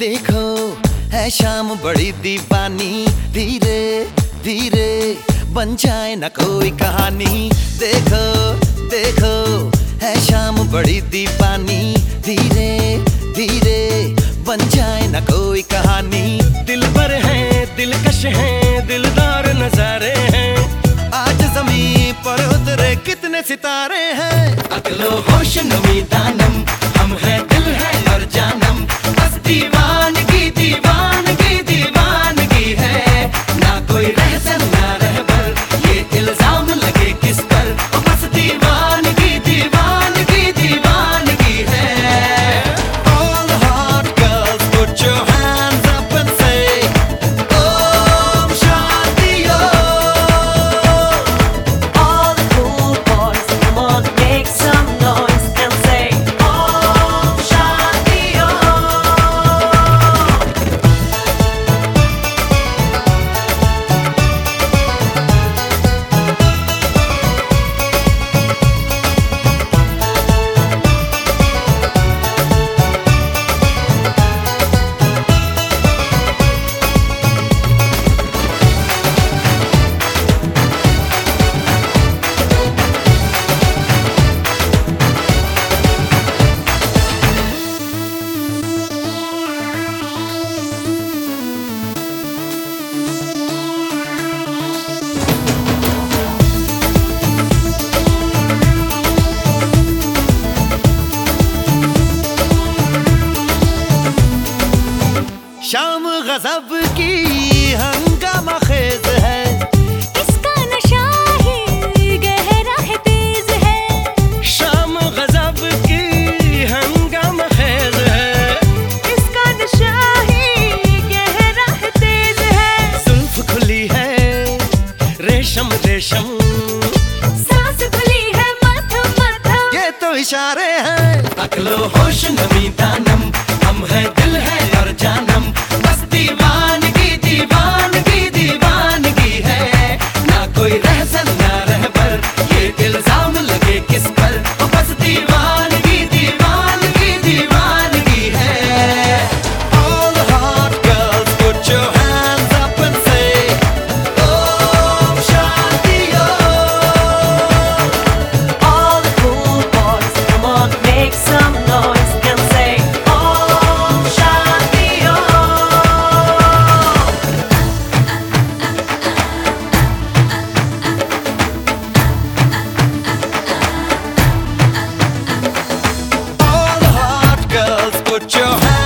देखो है शाम बड़ी दीवानी, धीरे धीरे बन जाए न कोई कहानी। देखो देखो है शाम बड़ी दीवानी, धीरे धीरे बन जाए न कोई कहानी। दिलबर है, दिलकश है, दिलदार नजारे हैं। आज ज़मीं पर उतरे कितने सितारे हैं। अकलो होश नमी दानम, हम है दिल है और जानम। बस दीवानगी दीवानगी दीवानगी है, ना कोई रहसन ना रहबर, ये इल्जाम लगे किस पर। बस दीवानगी दीवानगी दीवानगी है। All the hot girls put your hands up and say Om Shanti Om. All the cool boys, come on, make some noise and say Om Shanti Om. शाम गजब की हंगामा खेज है, इसका नशा ही गहरा है, तेज है। शाम गजब की हंगामा खेज है। इसका नशा ही गहरा है, तेज है। जुल्फ खुली है रेशम रेशम, सांस खुली है मध्यम मध्यम। ये तो इशारे हैं। अकलो होश नमी दानम, हम है दिल है और जानम। बस दीवानगी दीवानगी दीवानगी है, ना कोई रहसन ना रहबर, ये इल्जाम लगे किस पर। बस दीवानगी दीवानगी दीवानगी है। All the hot girls put your hands up and say Om Shanti Om. All the cool boys, come on, make some noise and say Om Shanti Om. All the hot girls put your hands